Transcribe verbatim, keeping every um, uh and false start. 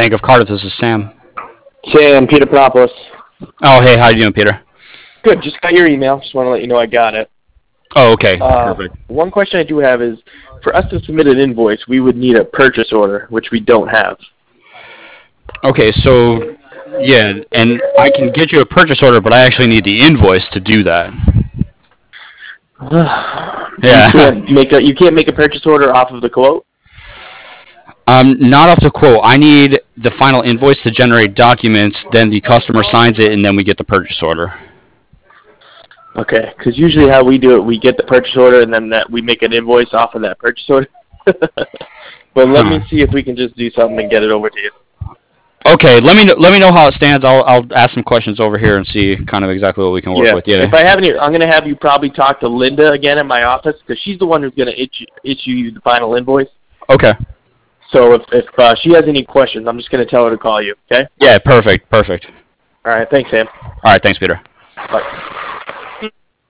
Bank of Cardiff. This is Sam. Sam, Peter Panopoulos. Oh, hey, how you doing, Peter? Good. Just got your email. Just want to let you know I got it. Oh, okay. Uh, Perfect. one question I do have is, for us to submit an invoice, we would need a purchase order, which we don't have. Okay, so yeah, and I can get you a purchase order, but I actually need the invoice to do that. Yeah. You can't make a you can't make a purchase order off of the quote. Um, not off the quote. I need the final invoice to generate documents. Then the customer signs it, and then we get the purchase order. Okay, because usually how we do it, we get the purchase order, and then that we make an invoice off of that purchase order. But let Huh. me see if we can just do something and get it over to you. Okay, let me know, let me know how it stands. I'll I'll ask some questions over here and see kind of exactly what we can work Yeah. with. Yeah. If I have any, I'm gonna have you probably talk to Linda again in my office because she's the one who's gonna issue issue you the final invoice. Okay. So if if uh, she has any questions, I'm just gonna tell her to call you. Okay. Yeah. Perfect. Perfect. All right. Thanks, Sam. All right. Thanks, Peter. Bye.